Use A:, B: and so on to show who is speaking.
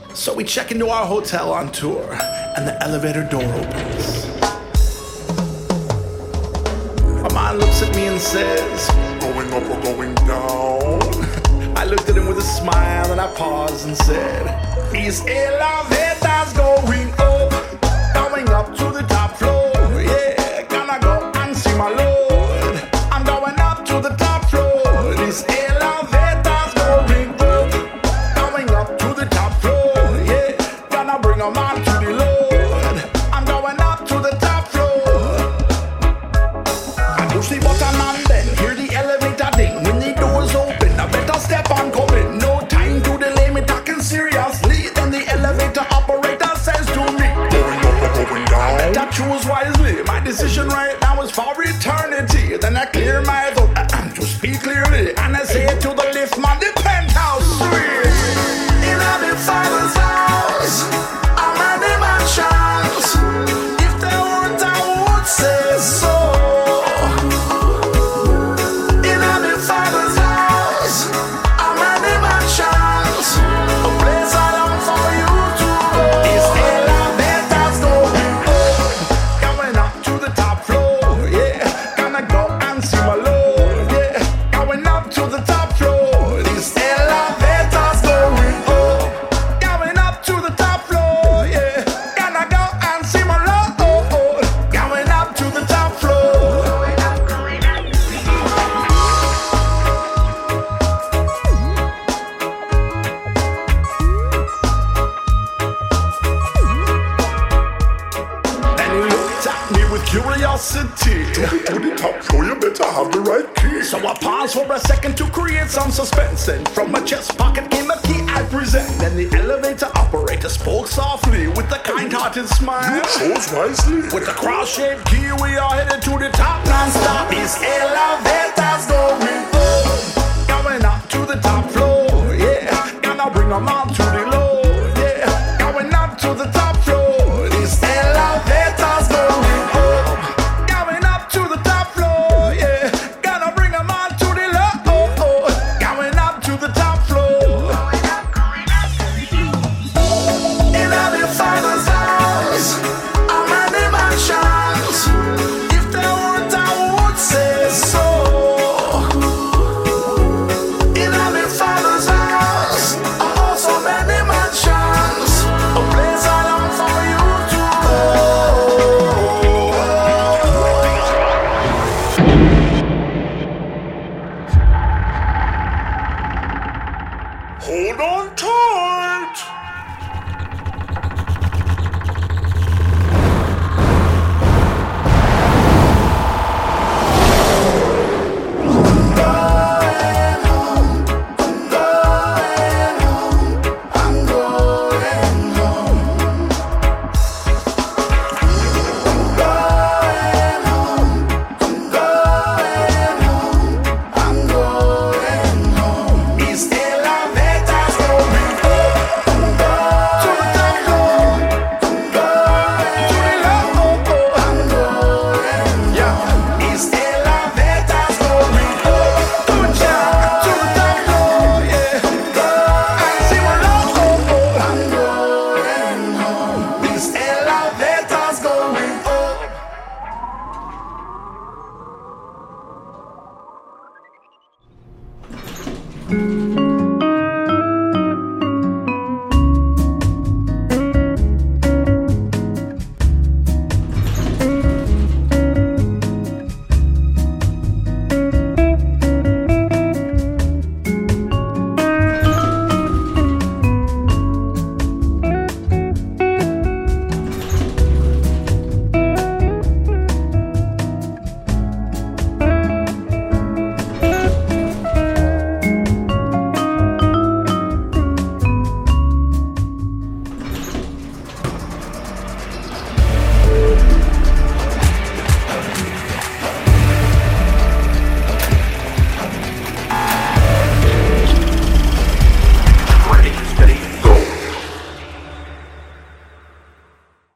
A: So we check into our hotel on tour, and the elevator door opens. My mind looks at me and says, going up or going down? I looked at him with a smile and I paused and said, these elevators going up to the top floor. Yeah, gonna go and see my Lord. I'm going up to the top floor. These elevators going up to the top floor. Yeah, gonna bring a man to the Lord. I'm going up to the top floor. I push the button and then hear the elevator ding. When the doors open, I better step on coming. No time to delay, me talking seriously. Then the elevator operator says to me, going down. I better choose wisely. My decision right now is for eternity. Then I clear my throat to speak clearly, and I say to the lift man, the penthouse suite. In the Father's house, I'm at the mansions. If they want, I would say so. In the Father's house, I'm at the mansions. A place I long for you to go. These elevators going up to the top floor. Yeah, gonna go and see my Lord. Yeah, going up to the top floor. These elevators going up to the top floor. Yeah, gonna go and see my Lord. Going up to the top floor. Then he looked at me with curiosity. To the top floor, you better have the right key. So I paused for a second to create some suspense. And from my chest pocket came a key I present. Then the elevator operator spoke softly with a kind-hearted smile. You chose wisely. With the cross-shaped key, we are headed to the top non-stop. These elevators going up to the top floor. Yeah, gonna bring a